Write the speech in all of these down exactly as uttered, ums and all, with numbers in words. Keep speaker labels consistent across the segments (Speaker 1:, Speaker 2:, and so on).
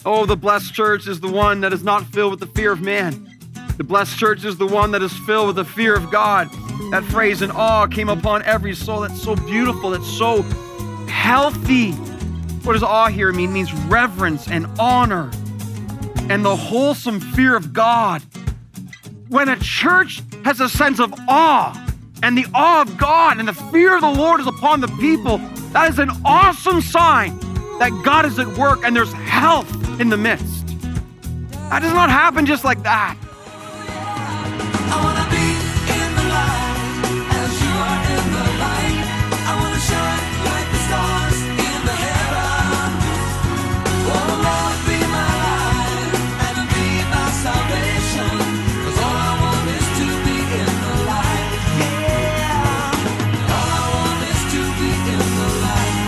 Speaker 1: Oh, the blessed church is the one that is not filled with the fear of man. The blessed church is the one that is filled with the fear of God. That phrase, "in awe," came upon every soul. That's so beautiful. That's so healthy. What does awe here mean? It means reverence and honor and the wholesome fear of God. When a church has a sense of awe and the awe of God and the fear of the Lord is upon the people, that is an awesome sign that God is at work and there's health in the midst. That does not happen just like that.
Speaker 2: I wanna be in the light as you are in the light. I wanna shine like the stars in the heavens. Oh Lord, be my light and be my salvation. 'Cause all I want is to be in the light. Yeah. All I want is to be in the light.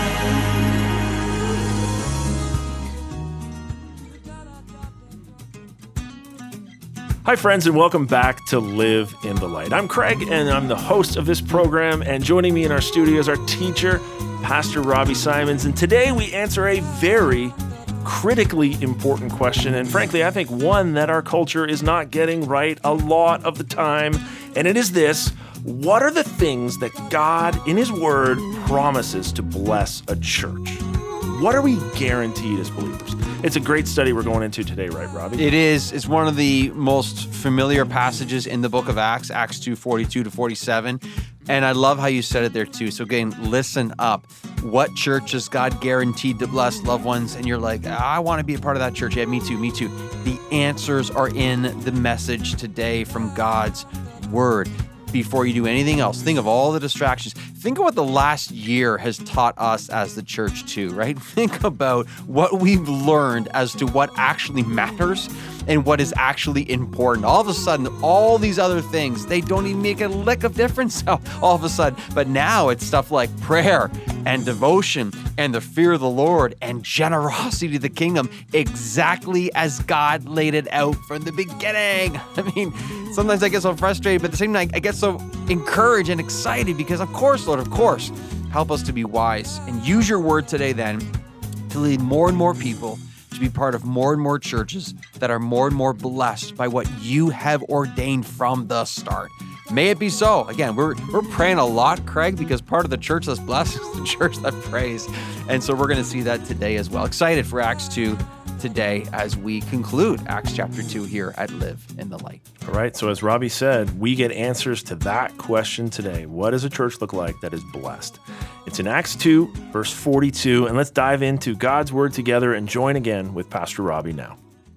Speaker 3: Hi, friends, and welcome back to Live in the Light. I'm Craig, and I'm the host of this program, and joining me in our studio is our teacher, Pastor Robbie Simons, and today we answer a very critically important question, and frankly, I think one that our culture is not getting right a lot of the time, and it is this: what are the things that God, in His Word, promises to bless a church? What are we guaranteed as believers? It's a great study we're going into today, right, Robbie?
Speaker 1: It is. It's one of the most familiar passages in the book of Acts, Acts two, forty-two to forty-seven. And I love how you said it there too. So again, listen up. What church is God guaranteed to bless loved ones? And you're like, I want to be a part of that church. Yeah, me too, me too. The answers are in the message today from God's Word. Before you do anything else, think of all the distractions. Think of what the last year has taught us as the church too, right? Think about what we've learned as to what actually matters and what is actually important. All of a sudden, all these other things, they don't even make a lick of difference all of a sudden. But now it's stuff like prayer and devotion and the fear of the Lord and generosity to the kingdom, exactly as God laid it out from the beginning. I mean, sometimes I get so frustrated, but at the same time, I get so encouraged and excited because, of course, Lord, of course, help us to be wise and use your word today then to lead more and more people to be part of more and more churches that are more and more blessed by what you have ordained from the start. May it be so. Again, we're we're praying a lot, Craig, because part of the church that's blessed is the church that prays. And so we're going to see that today as well. Excited for Acts two today as we conclude Acts chapter two here at Live in the Light.
Speaker 3: All right, so as Robbie said, we get answers to that question today. What does a church look like that is blessed? It's in Acts two, verse forty-two, and let's dive into God's Word together and join again with Pastor Robbie now.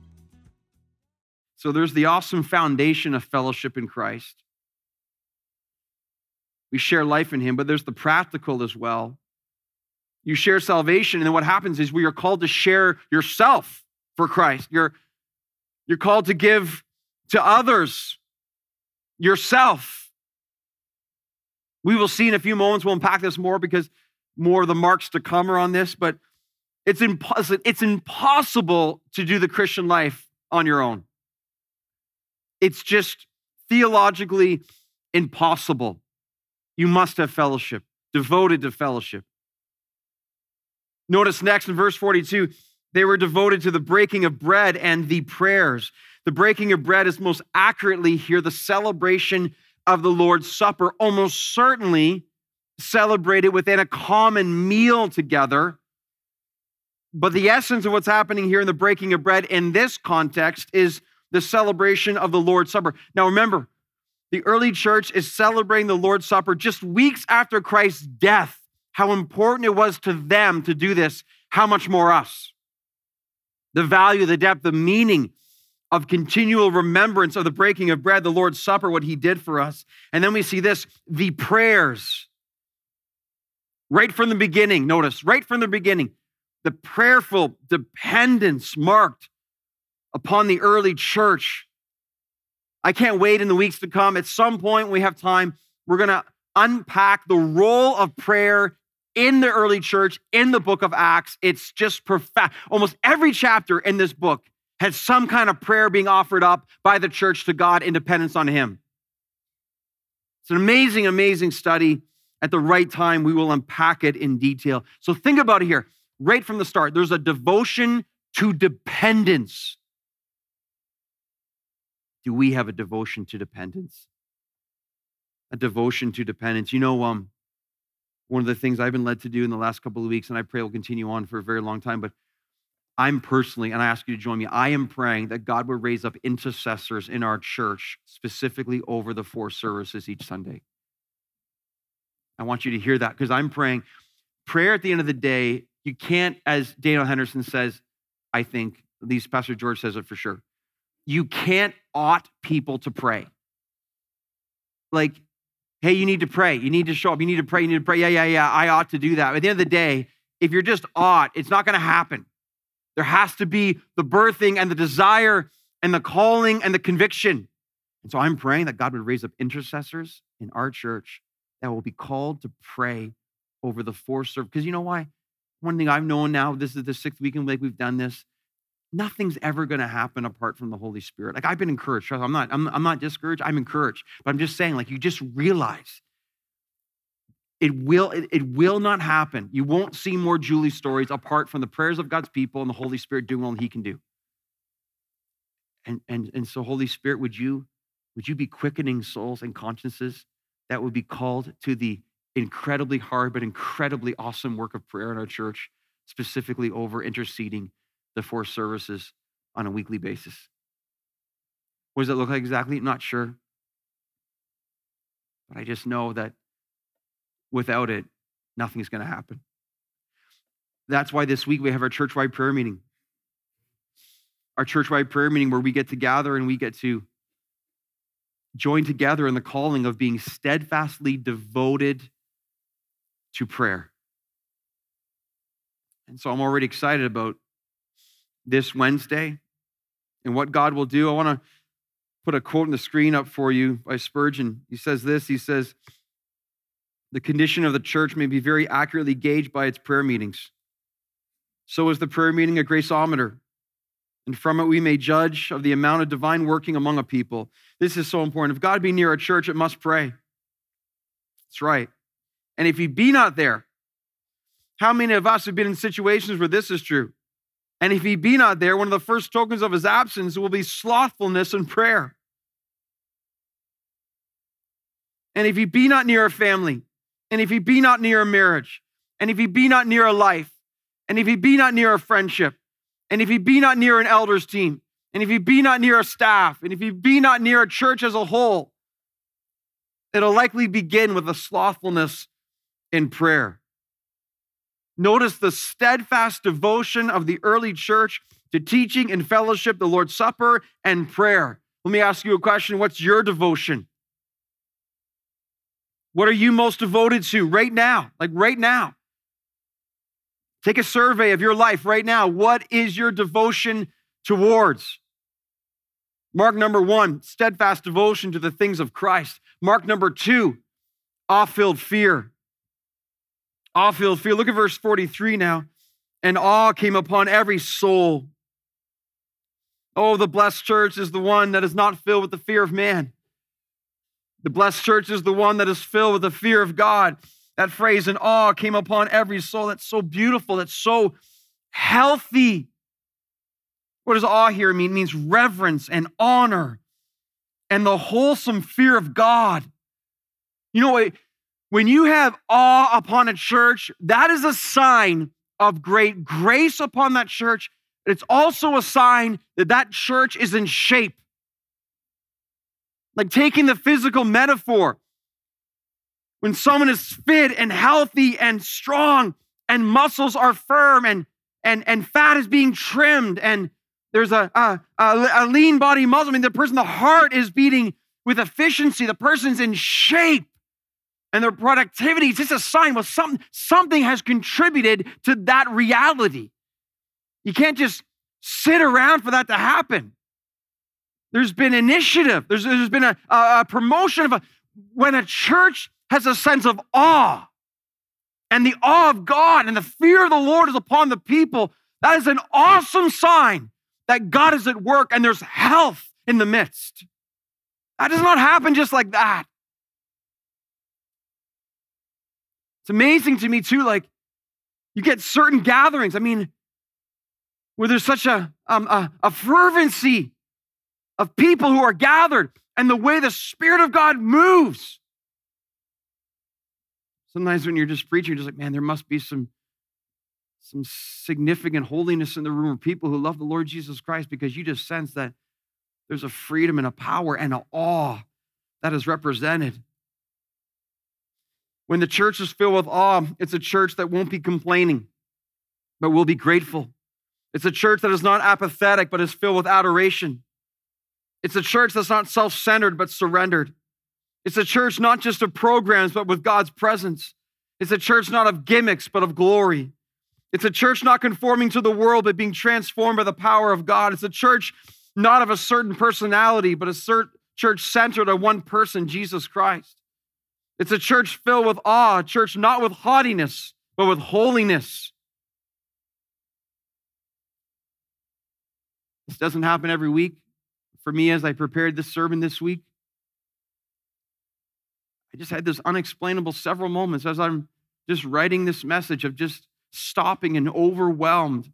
Speaker 1: So there's the awesome foundation of fellowship in Christ. We share life in Him, but there's the practical as well. You share salvation, and then what happens is we are called to share yourself for Christ. You're, you're called to give to others yourself. We will see in a few moments, we'll unpack this more because more of the marks to come are on this, but it's, impossible, it's impossible to do the Christian life on your own. It's just theologically impossible. You must have fellowship, devoted to fellowship. Notice next in verse forty-two, they were devoted to the breaking of bread and the prayers. The breaking of bread is most accurately here the celebration of the Lord's Supper, almost certainly celebrated within a common meal together. But the essence of what's happening here in the breaking of bread in this context is the celebration of the Lord's Supper. Now remember, the early church is celebrating the Lord's Supper just weeks after Christ's death. How important it was to them to do this, how much more us. The value, the depth, the meaning of continual remembrance of the breaking of bread, the Lord's Supper, what He did for us. And then we see this, the prayers. Right from the beginning, notice, right from the beginning, the prayerful dependence marked upon the early church. I can't wait in the weeks to come. At some point, when we have time, we're going to unpack the role of prayer in the early church, in the book of Acts. It's just profound. Almost every chapter in this book has some kind of prayer being offered up by the church to God in dependence on Him. It's an amazing, amazing study. At the right time, we will unpack it in detail. So think about it here. Right from the start, there's a devotion to dependence. Do we have a devotion to dependence? A devotion to dependence. You know, um, one of the things I've been led to do in the last couple of weeks, and I pray will continue on for a very long time, but I'm personally, and I ask you to join me, I am praying that God would raise up intercessors in our church, specifically over the four services each Sunday. I want you to hear that because I'm praying. Prayer at the end of the day, you can't, as Daniel Henderson says, I think, at least Pastor George says it for sure, you can't ought people to pray. Like, hey, you need to pray. You need to show up. You need to pray. You need to pray. Yeah, yeah, yeah. I ought to do that. At the end of the day, if you're just ought, it's not going to happen. There has to be the birthing and the desire and the calling and the conviction. And so I'm praying that God would raise up intercessors in our church that will be called to pray over the four services. Because you know why? One thing I've known now, this is the sixth weekend like we've done this, nothing's ever going to happen apart from the Holy Spirit. Like I've been encouraged. I'm not, I'm, I'm not discouraged. I'm encouraged. But I'm just saying, like, you just realize it will, it, it will not happen. You won't see more Julie stories apart from the prayers of God's people and the Holy Spirit doing all he can do. And, and, and so Holy Spirit, would you, would you be quickening souls and consciences that would be called to the incredibly hard but incredibly awesome work of prayer in our church, specifically over interceding the four services on a weekly basis? What does it look like exactly? Not sure. But I just know that without it, nothing's going to happen. That's why this week we have our church-wide prayer meeting. Our church-wide prayer meeting where we get to gather and we get to join together in the calling of being steadfastly devoted to prayer. And so I'm already excited about this Wednesday and what God will do. I want to put a quote on the screen up for you by Spurgeon. He says this, he says, the condition of the church may be very accurately gauged by its prayer meetings. So is the prayer meeting a graceometer, and from it we may judge of the amount of divine working among a people. This is so important. If God be near a church, it must pray. That's right. And if he be not there, how many of us have been in situations where this is true? And if he be not there, one of the first tokens of his absence will be slothfulness in prayer. And if he be not near a family, and if he be not near a marriage, and if he be not near a life, and if he be not near a friendship, and if he be not near an elders team, and if he be not near a staff, and if he be not near a church as a whole, it'll likely begin with a slothfulness in prayer. Notice the steadfast devotion of the early church to teaching and fellowship, the Lord's Supper, and prayer. Let me ask you a question. What's your devotion? What are you most devoted to right now? Like right now. Take a survey of your life right now. What is your devotion towards? Mark number one, steadfast devotion to the things of Christ. Mark number two, awe-filled fear. Awe-filled fear. Look at verse forty-three now. And awe came upon every soul. Oh, the blessed church is the one that is not filled with the fear of man. The blessed church is the one that is filled with the fear of God. That phrase, "and awe came upon every soul." That's so beautiful. That's so healthy. What does awe here mean? It means reverence and honor and the wholesome fear of God. You know what? When you have awe upon a church, that is a sign of great grace upon that church. It's also a sign that that church is in shape. Like taking the physical metaphor, when someone is fit and healthy and strong and muscles are firm and, and, and fat is being trimmed and there's a, a, a lean body muscle, I mean, the person, the heart is beating with efficiency. The person's in shape and their productivity is just a sign well, something, something has contributed to that reality. You can't just sit around for that to happen. There's been initiative. There's, there's been a, a promotion of a, when a church has a sense of awe and the awe of God and the fear of the Lord is upon the people, that is an awesome sign that God is at work and there's health in the midst. That does not happen just like that. It's amazing to me too, like you get certain gatherings. I mean,
Speaker 4: where there's such a, um, a, a fervency of people who are gathered and the way the Spirit of God moves. Sometimes when you're just preaching, you're just like, man, there must be some, some significant holiness in the room of people who love the Lord Jesus Christ, because you just sense that there's a freedom and a power and an awe that is represented. When the church is filled with awe, it's a church that won't be complaining, but will be grateful. It's a church that is not apathetic, but is filled with adoration. It's a church that's not self-centered, but surrendered. It's a church not just of programs, but with God's presence. It's a church not of gimmicks, but of glory. It's a church not conforming to the world, but being transformed by the power of God. It's a church not of a certain personality, but a cert- church centered on one person, Jesus Christ. It's a church filled with awe, a church not with haughtiness, but with holiness. This doesn't happen every week. For me, as I prepared this sermon this week, I just had this unexplainable several moments as I'm just writing this message of just stopping and overwhelmed.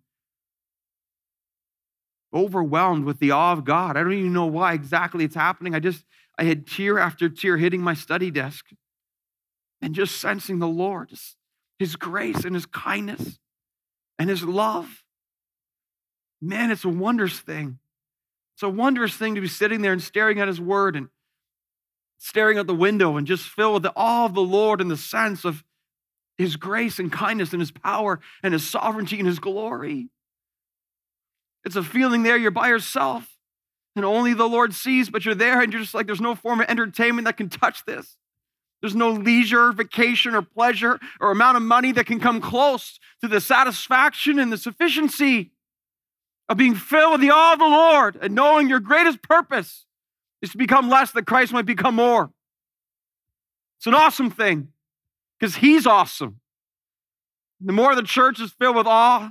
Speaker 4: Overwhelmed with the awe of God. I don't even know why exactly it's happening. I just, I had tear after tear hitting my study desk and just sensing the Lord, just His grace and His kindness and His love. Man, it's a wondrous thing. It's a wondrous thing to be sitting there and staring at His word and staring out the window and just filled with the awe of the Lord and the sense of His grace and kindness and His power and His sovereignty and His glory. It's a feeling there, you're by yourself and only the Lord sees, but you're there and you're just like, there's no form of entertainment that can touch this. There's no leisure, vacation, or pleasure or amount of money that can come close to the satisfaction and the sufficiency of being filled with the awe of the Lord and knowing your greatest purpose is to become less that Christ might become more. It's an awesome thing because He's awesome. The more the church is filled with awe,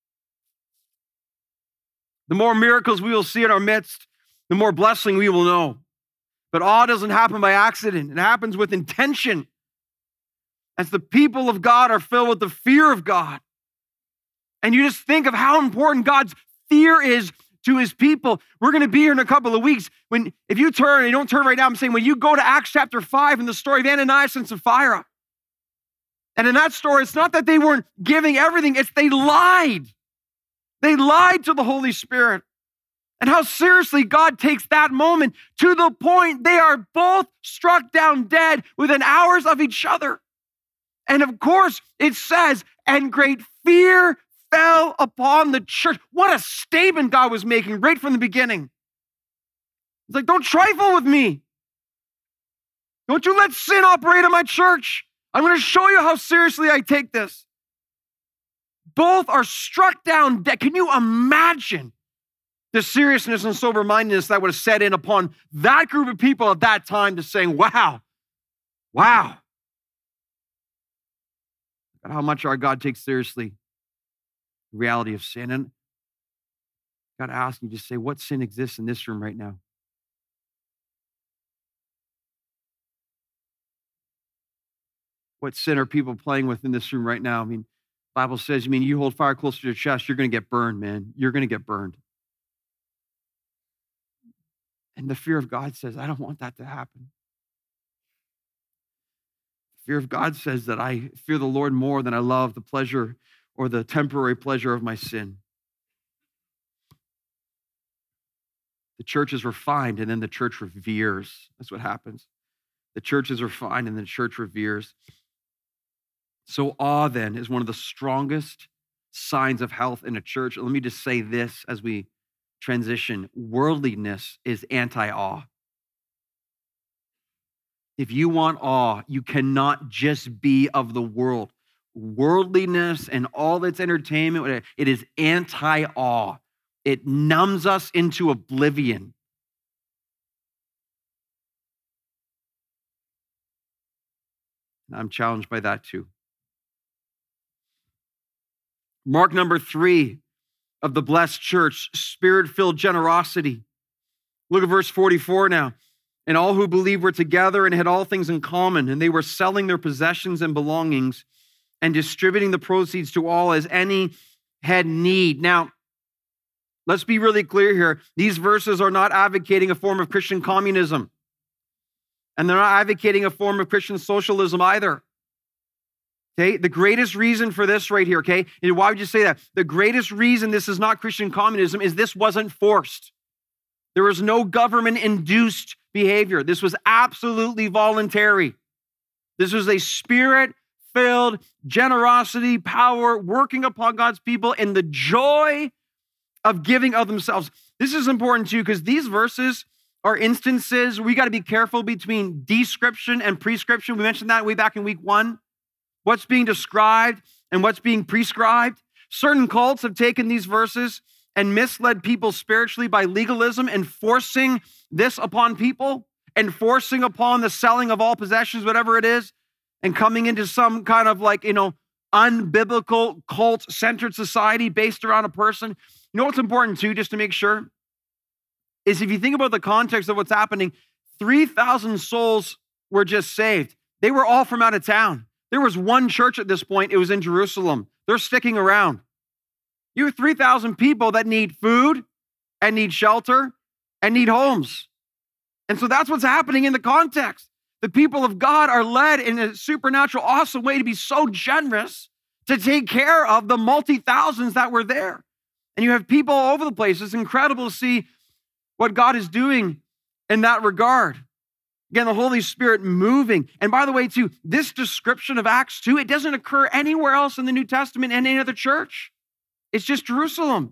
Speaker 4: the more miracles we will see in our midst, the more blessing we will know. But awe doesn't happen by accident. It happens with intention. As the people of God are filled with the fear of God. And you just think of how important God's fear is to His people. We're going to be here in a couple of weeks. When, if you turn, and you don't turn right now, I'm saying when you go to Acts chapter five and the story of Ananias and Sapphira. And in that story, it's not that they weren't giving everything, it's they lied. They lied to the Holy Spirit. And how seriously God takes that moment to the point they are both struck down dead within hours of each other. And of course, it says, and great fear fell upon the church. What a statement God was making right from the beginning. It's like, don't trifle with me. Don't you let sin operate in my church. I'm going to show you how seriously I take this. Both are struck down dead. Can you imagine the seriousness and sober-mindedness that would have set in upon that group of people at that time to saying, wow, wow. And how much our God takes seriously the reality of sin. And I got to ask you, just say, what sin exists in this room right now? What sin are people playing with in this room right now? I mean, the Bible says, I mean, you hold fire close to your chest, you're going to get burned, man. You're going to get burned. And the fear of God says, I don't want that to happen. The fear of God says that I fear the Lord more than I love the pleasure or the temporary pleasure of my sin. The church is refined and then the church reveres. That's what happens. The church is refined and the church reveres. So awe then is one of the strongest signs of health in a church. Let me just say this as we transition. Worldliness is anti-awe. If you want awe, you cannot just be of the world. Worldliness and all its entertainment, it is anti-awe. It numbs us into oblivion. I'm challenged by that too. Mark number three of the blessed church, spirit-filled generosity. Look at verse forty-four now. And all who believed were together and had all things in common, and they were selling their possessions and belongings and distributing the proceeds to all as any had need. Now, Let's be really clear here. These verses are not advocating a form of Christian communism. And they're not advocating a form of Christian socialism either. Okay, the greatest reason for this right here, okay, and why would you say that? The greatest reason this is not Christian communism is this wasn't forced. There was no government-induced behavior. This was absolutely voluntary. This was a spirit-filled generosity, power, working upon God's people in the joy of giving of themselves. This is important too, because these verses are instances, we got to be careful between description and prescription. We mentioned that way back in week one. What's being described and what's being prescribed. Certain cults have taken these verses and misled people spiritually by legalism and forcing this upon people and forcing upon the selling of all possessions, whatever it is, and coming into some kind of like, you know, unbiblical cult-centered society based around a person. You know what's important too, just to make sure, is if you think about the context of what's happening, three thousand souls were just saved. They were all from out of town. There was one church at this point. It was in Jerusalem. They're sticking around. You have three thousand people that need food and need shelter and need homes. And so that's what's happening in the context. The people of God are led in a supernatural, awesome way to be so generous to take care of the multi-thousands that were there. And you have people all over the place. It's incredible to see what God is doing in that regard. Again, the Holy Spirit moving. And by the way, too, this description of Acts two, it doesn't occur anywhere else in the New Testament and any other church. It's just Jerusalem.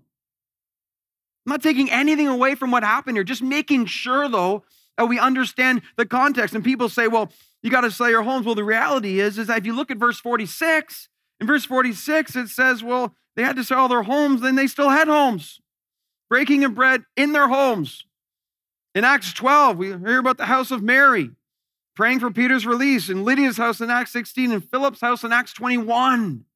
Speaker 4: I'm not taking anything away from what happened here, just making sure, though, that we understand the context. And people say, well, you got to sell your homes. Well, the reality is, is that if you look at verse forty-six, in verse forty-six, it says, well, they had to sell their homes, then they still had homes, breaking of bread in their homes. In Acts twelve, we hear about the house of Mary, praying for Peter's release, and Lydia's house in Acts sixteen, and Philip's house in Acts twenty-one.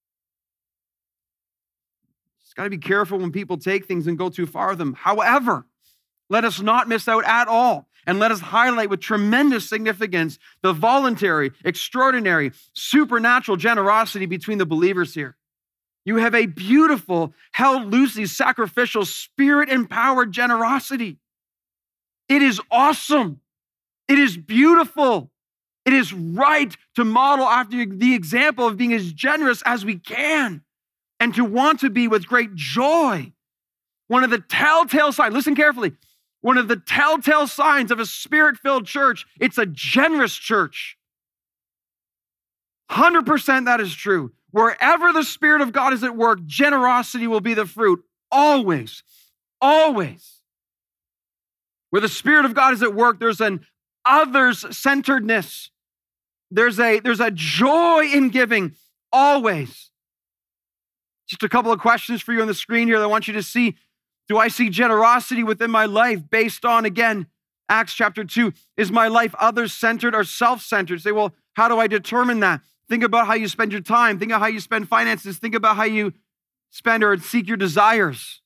Speaker 4: Just got to be careful when people take things and go too far with them. However, let us not miss out at all, and let us highlight with tremendous significance the voluntary, extraordinary, supernatural generosity between the believers here. You have a beautiful, held loosely, sacrificial, spirit-empowered generosity. It is awesome. It is beautiful. It is right to model after the example of being as generous as we can and to want to be with great joy. One of the telltale signs, listen carefully, one of the telltale signs of a spirit-filled church, it's a generous church. one hundred percent that is true. Wherever the Spirit of God is at work, generosity will be the fruit. Always, always. Where the Spirit of God is at work, there's an others-centeredness. There's a, there's a joy in giving, always. Just a couple of questions for you on the screen here that I want you to see. Do I see generosity within my life based on, again, Acts chapter two? Is my life others-centered or self-centered? Say, well, how do I determine that? Think about how you spend your time. Think about how you spend finances. Think about how you spend or seek your desires.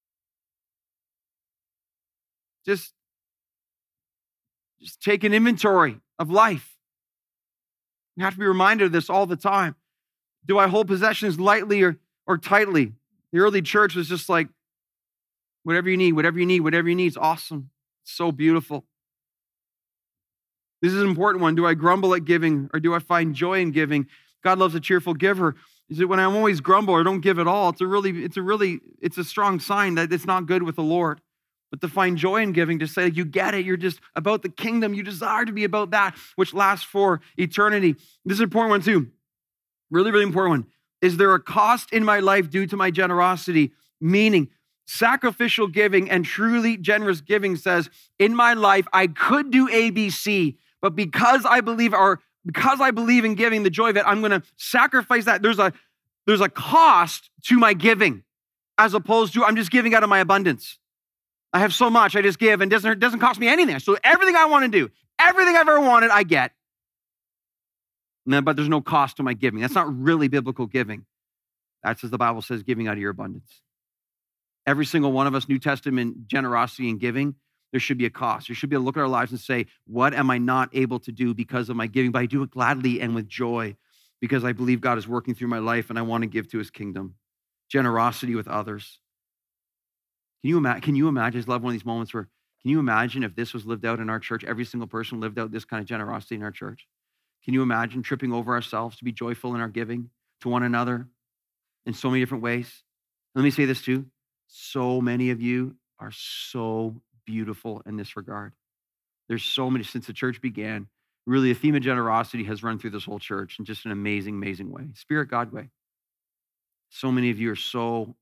Speaker 4: Just, just take an inventory of life. You have to be reminded of this all the time. Do I hold possessions lightly or, or tightly? The early church was just like, whatever you need, whatever you need, whatever you need is awesome. It's so beautiful. This is an important one. Do I grumble at giving or do I find joy in giving? God loves a cheerful giver. Is it when I always grumble or don't give at all? It's a really, it's a really, it's a strong sign that it's not good with the Lord. But to find joy in giving, to say you get it, you're just about the kingdom, you desire to be about that which lasts for eternity. This is an important one too. Really, really important one. Is there a cost in my life due to my generosity? Meaning, sacrificial giving and truly generous giving says, in my life, I could do A, B, C, but because I believe, or because I believe in giving the joy of it, I'm going to sacrifice that. There's a, there's a cost to my giving, as opposed to I'm just giving out of my abundance. I have so much, I just give, and it doesn't, it doesn't cost me anything. So everything I want to do, everything I've ever wanted, I get. No, but there's no cost to my giving. That's not really biblical giving. That's as the Bible says, giving out of your abundance. Every single one of us, New Testament generosity and giving, there should be a cost. You should be able to look at our lives and say, what am I not able to do because of my giving? But I do it gladly and with joy because I believe God is working through my life and I want to give to his kingdom. Generosity with others. Can you, ima- can you imagine, I just love one of these moments where, can you imagine if this was lived out in our church, every single person lived out this kind of generosity in our church? Can you imagine tripping over ourselves to be joyful in our giving to one another in so many different ways? Let me say this too. So many of you are so beautiful in this regard. There's so many, since the church began, really a theme of generosity has run through this whole church in just an amazing, amazing way. Spirit God way. So many of you are so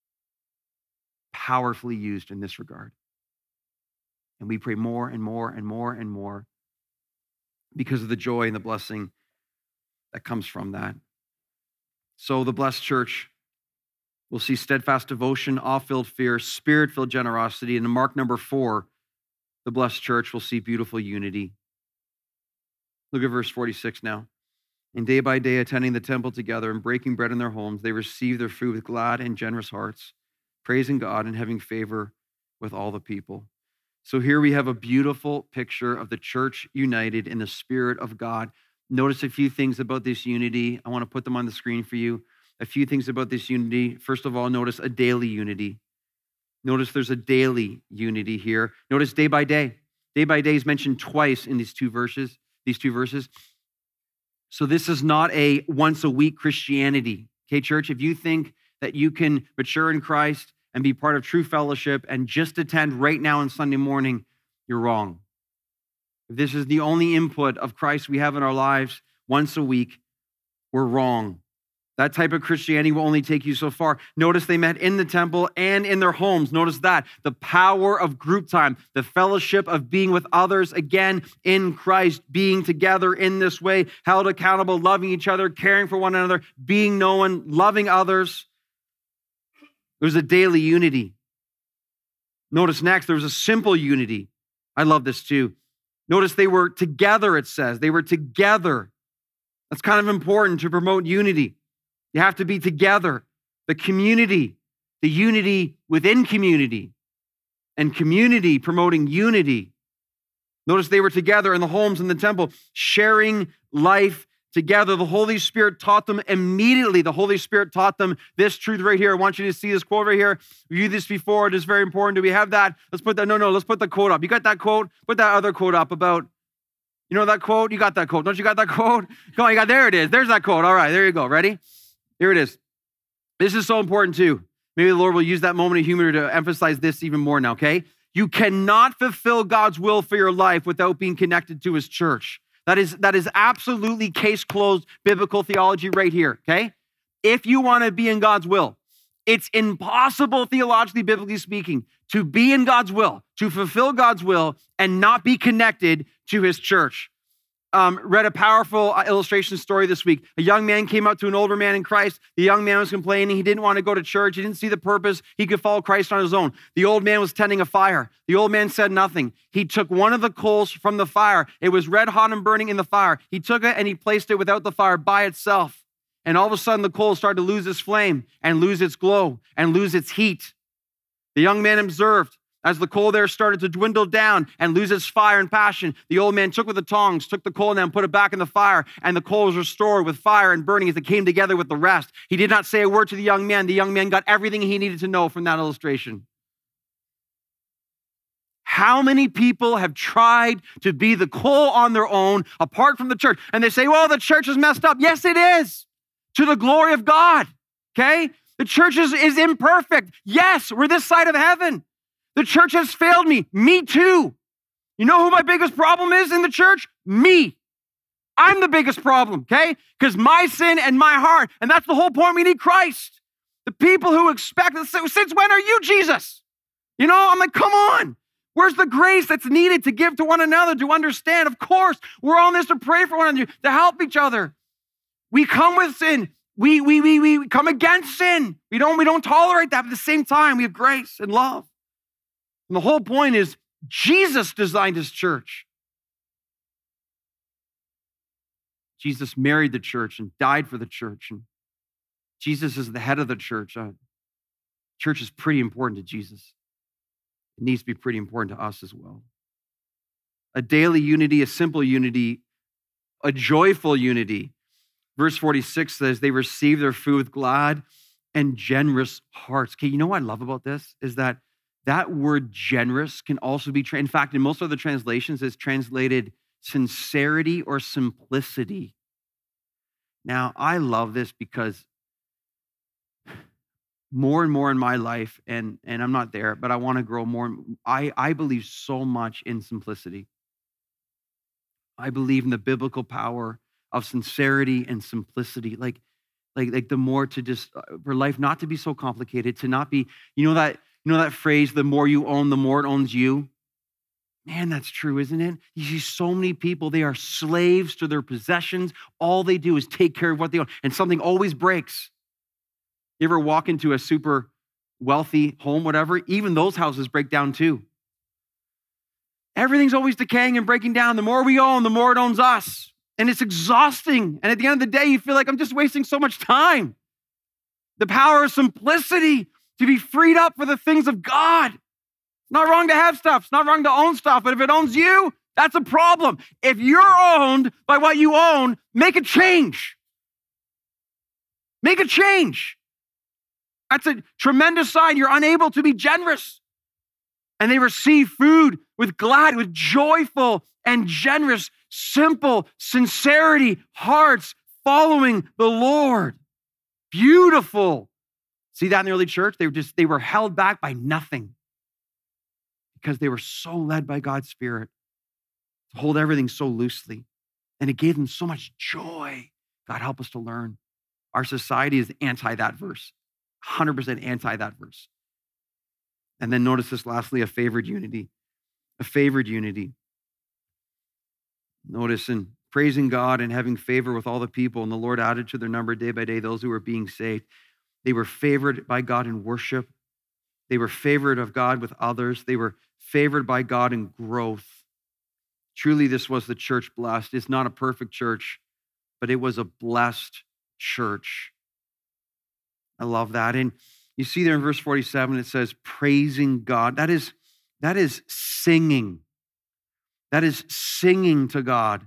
Speaker 4: powerfully used in this regard. And we pray more and more and more and more because of the joy and the blessing that comes from that. So the blessed church will see steadfast devotion, awe-filled fear, spirit-filled generosity. And in Mark number four, the blessed church will see beautiful unity. Look at verse forty-six now. And day by day, attending the temple together and breaking bread in their homes, they received their food with glad and generous hearts, praising God and having favor with all the people. So here we have a beautiful picture of the church united in the Spirit of God. Notice a few things about this unity. I want to put them on the screen for you. A few things about this unity. First of all, notice a daily unity. Notice there's a daily unity here. Notice day by day. Day by day is mentioned twice in these two verses. These two verses. So this is not a once a week Christianity. Okay, church, if you think that you can mature in Christ and be part of true fellowship and just attend right now on Sunday morning, you're wrong. If this is the only input of Christ we have in our lives once a week, we're wrong. That type of Christianity will only take you so far. Notice they met in the temple and in their homes. Notice that. The power of group time, the fellowship of being with others, again, in Christ, being together in this way, held accountable, loving each other, caring for one another, being known, loving others. There's a daily unity. Notice next, there was a simple unity. I love this too. Notice they were together, it says. They were together. That's kind of important to promote unity. You have to be together. The community, the unity within community, and community promoting unity. Notice they were together in the homes and the temple, sharing life together. The Holy Spirit taught them immediately. The Holy Spirit taught them this truth right here. I want you to see this quote right here. We viewed this before. It is very important. Do we have that? Let's put that. No, no, let's put the quote up. You got that quote? Put that other quote up about, you know that quote? You got that quote. Don't you got that quote? Come on, you got, there it is. There's that quote. All right, there you go. Ready? Here it is. This is so important too. Maybe the Lord will use that moment of humor to emphasize this even more now, okay? You cannot fulfill God's will for your life without being connected to his church. That is, that is absolutely case closed biblical theology right here, okay? If you want to be in God's will, it's impossible theologically, biblically speaking, to be in God's will, to fulfill God's will and not be connected to his church. Um, read a powerful illustration story this week. A young man came up to an older man in Christ. The young man was complaining. He didn't want to go to church. He didn't see the purpose. He could follow Christ on his own. The old man was tending a fire. The old man said nothing. He took one of the coals from the fire. It was red hot and burning in the fire. He took it and he placed it without the fire by itself. And all of a sudden, the coal started to lose its flame and lose its glow and lose its heat. The young man observed. As the coal there started to dwindle down and lose its fire and passion, the old man took with the tongs, took the coal down, put it back in the fire, and the coal was restored with fire and burning as it came together with the rest. He did not say a word to the young man. The young man got everything he needed to know from that illustration. How many people have tried to be the coal on their own, apart from the church? And they say, well, the church is messed up. Yes, it is. To the glory of God, okay? The church is, is imperfect. Yes, we're this side of heaven. The church has failed me. Me too. You know who my biggest problem is in the church? Me. I'm the biggest problem, okay? Because my sin and my heart, and that's the whole point. We need Christ. The people who expect, since when are you Jesus? You know, I'm like, come on. Where's the grace that's needed to give to one another, to understand? Of course, we're on this to pray for one another, to help each other. We come with sin. We, we, we, we come against sin. We don't, we don't tolerate that. But at the same time, we have grace and love. And the whole point is Jesus designed his church. Jesus married the church and died for the church. And Jesus is the head of the church. Uh, church is pretty important to Jesus. It needs to be pretty important to us as well. A daily unity, a simple unity, a joyful unity. Verse forty-six says they received their food with glad and generous hearts. Okay, you know what I love about this is that that word generous can also be, tra- in fact, in most other translations, it's translated sincerity or simplicity. Now, I love this because more and more in my life, and, and I'm not there, but I want to grow more. I, I believe so much in simplicity. I believe in the biblical power of sincerity and simplicity. Like, like, like the more to just, for life not to be so complicated, to not be, you know that, you know that phrase, the more you own, the more it owns you? Man, that's true, isn't it? You see so many people, they are slaves to their possessions. All they do is take care of what they own, and something always breaks. You ever walk into a super wealthy home, whatever? Even those houses break down too. Everything's always decaying and breaking down. The more we own, the more it owns us. And it's exhausting. And at the end of the day, you feel like I'm just wasting so much time. The power of simplicity to be freed up for the things of God. It's not wrong to have stuff. It's not wrong to own stuff. But if it owns you, that's a problem. If you're owned by what you own, make a change. Make a change. That's a tremendous sign you're unable to be generous. And they receive food with glad, with joyful and generous, simple, sincerity, hearts following the Lord. Beautiful. See that in the early church? They were just, they were held back by nothing because they were so led by God's Spirit to hold everything so loosely. And it gave them so much joy. God, help us to learn. Our society is anti that verse. one hundred percent anti that verse. And then notice this lastly, a favored unity. A favored unity. Notice in praising God and having favor with all the people, and the Lord added to their number day by day those who were being saved. They were favored by God in worship. They were favored of God with others. They were favored by God in growth. Truly, this was the church blessed. It's not a perfect church, but it was a blessed church. I love that. And you see there in verse forty-seven, it says, praising God. That is, that is singing. That is singing to God,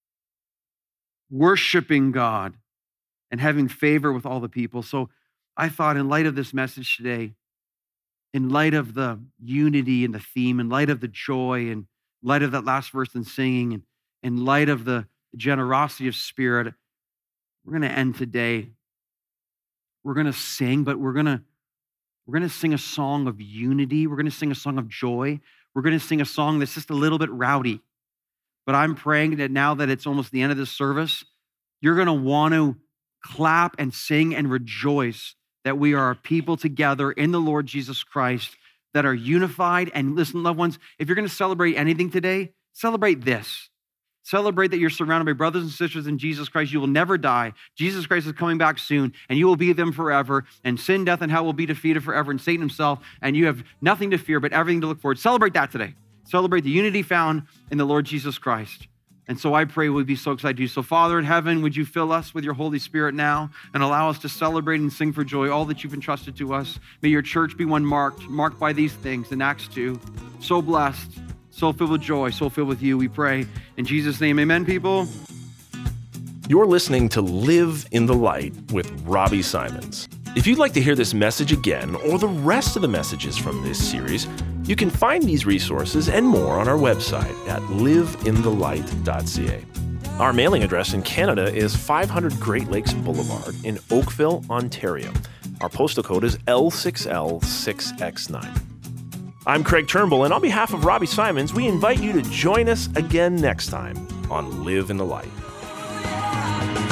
Speaker 4: worshiping God, and having favor with all the people. So I thought, in light of this message today, in light of the unity and the theme, in light of the joy, and in light of that last verse in singing, and in light of the generosity of spirit, we're going to end today. We're going to sing, but we're going to we're going to sing a song of unity. We're going to sing a song of joy. We're going to sing a song that's just a little bit rowdy. But I'm praying that now that it's almost the end of this service, you're going to want to clap and sing and rejoice that we are a people together in the Lord Jesus Christ that are unified. And listen, loved ones, if you're going to celebrate anything today, celebrate this. Celebrate that you're surrounded by brothers and sisters in Jesus Christ. You will never die. Jesus Christ is coming back soon, and you will be with them forever. And sin, death, and hell will be defeated forever, and Satan himself, and you have nothing to fear but everything to look forward. Celebrate that today. Celebrate the unity found in the Lord Jesus Christ. And so I pray we'd be so excited to do so. Father in heaven, would you fill us with your Holy Spirit now and allow us to celebrate and sing for joy all that you've entrusted to us. May your church be one marked, marked by these things in Acts two. So blessed, so filled with joy, so filled with you, we pray. In Jesus' name, amen, people.
Speaker 3: You're listening to Live in the Light with Robbie Simons. If you'd like to hear this message again or the rest of the messages from this series, you can find these resources and more on our website at live in the light dot c a. Our mailing address in Canada is five hundred Great Lakes Boulevard in Oakville, Ontario. Our postal code is L six L six X nine. I'm Craig Turnbull, and on behalf of Robbie Simons, we invite you to join us again next time on Live in the Light.